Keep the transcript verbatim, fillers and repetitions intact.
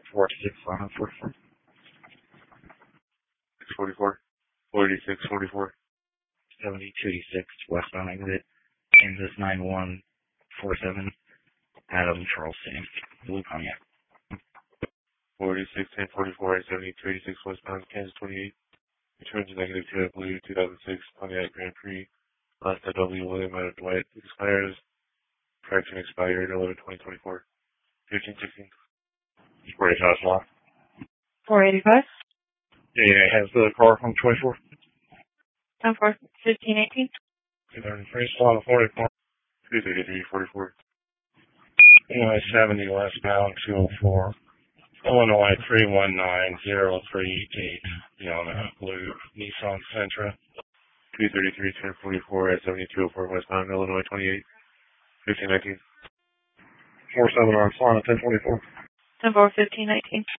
four six one four four. six forty-four. forty-six forty-four. seventy-two six westbound exit. Kansas nine one four seven. Adam Charleston. Blue Pontiac. forty-six ten forty-four at seventy-two eighty-six westbound Kansas twenty-eight. Return to negative two at Blue two thousand six Pontiac Grand Prix. Last W William out of Dwight expires. Correction expired eleven twenty twenty-four. fifteen sixteen. Where is house lot? four eighty-five. Yeah, yeah, has the car from twenty-four. ten four fifteen eighteen. two thirty-three, slot forty-four. two thirty-three forty-four. Illinois seventy westbound two oh four. Illinois three one nine zero three eight. Beyond Blue Nissan Sentra. two thirty-three ten forty-four at seventy-two oh four westbound Illinois twenty-eight. fifteen nineteen. four seven on slot ten twenty-four. ten four fifteen nineteen.